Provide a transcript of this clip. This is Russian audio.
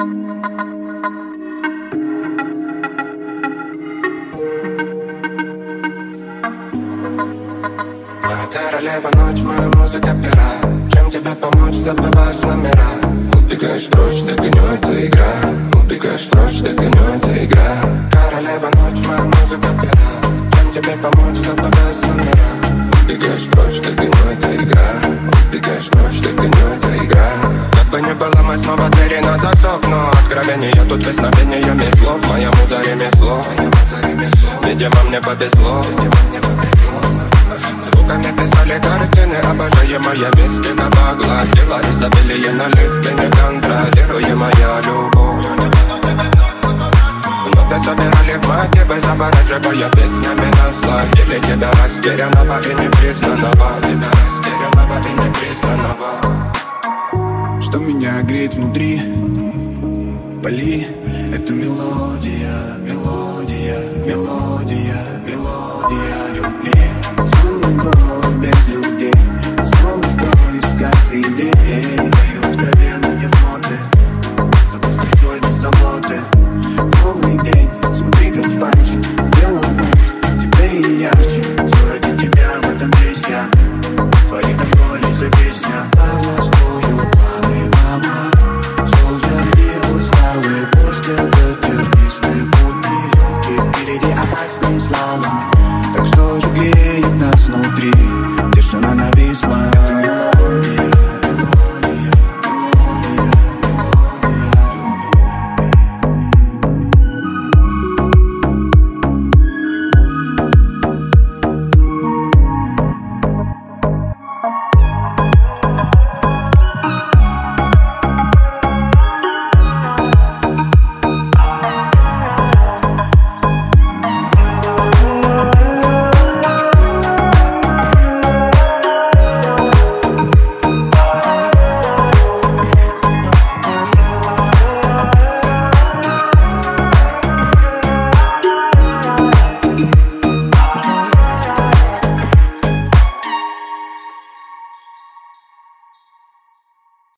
Моя королева ночь, моя музыка пера. Чем тебе помочь, забываешь номера. Убегаешь прочь, догоню, это игра. Убегаешь прочь, догоню, это игра. Королева ночь, моя музыка пера. Чем тебе помочь, забываешь номера. Убегаешь прочь, догоню, это игра. Убегаешь прочь, догоню, это игра. Как бы ни было, мы снова двери на засов. Но откровение тут вдохновениями слов. Моя муза ремесло. Видимо, мне повезло. Звуками писали картины, обожаемая мистика погладила изобилие на листе, неконтролируемая любовь. Ноты собирали в мотивы, завораживая песнями, насладили тебя растерянного и непризнанного. Тебя растерянного и непризнанного. Что меня греет внутри? Пали. Это мелодия, мелодия, мелодия.